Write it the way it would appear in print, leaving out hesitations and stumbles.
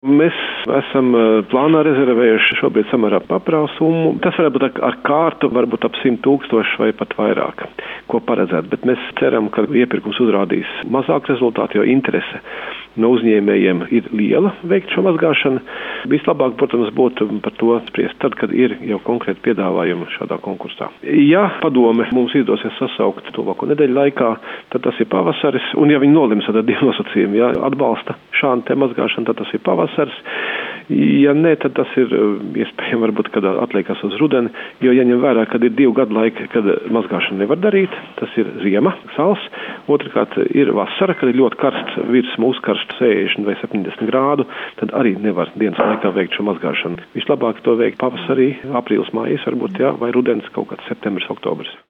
Mēs esam plānā rezervējuši šobrīd samērā paprāvu summu. Tas varētu būt ar kārtu, varbūt ap 100 000 vai pat vairāk, ko paredzēt. Bet mēs ceram, ka iepirkums uzrādīs mazāk rezultātu, jo interese no uzņēmējiem ir liela veikt šo mazgāšanu. Vislabāk, protams, būtu par to spriest tad, kad ir jau konkrēti piedāvājumi šādā konkursā. Ja padome mums izdosies sasaukt tuvāko nedēļu laikā, tad tas ir pavasaris. Un ja viņi nolems ar diviem nosacījumiem, ja atbalsta šādu te mazgāšanu, tad tas ir pavasaris. Ja nē, tad tas ir iespējams varbūt, kad atliekas uz rudeni, jo jaņem vērā, kad ir 2 gadu laika, kad mazgāšanu nevar darīt, tas ir ziema, sals. Otrkārt ir vasara, kad ir ļoti karsts, virs mūsu karsts 60 vai 70 grādu, tad arī nevar dienas laikā veikt šo mazgāšanu. Vislabāk to veikt pavasarī, aprīlis, mājas varbūt, vai rudens kaut kāds septembris, oktobris.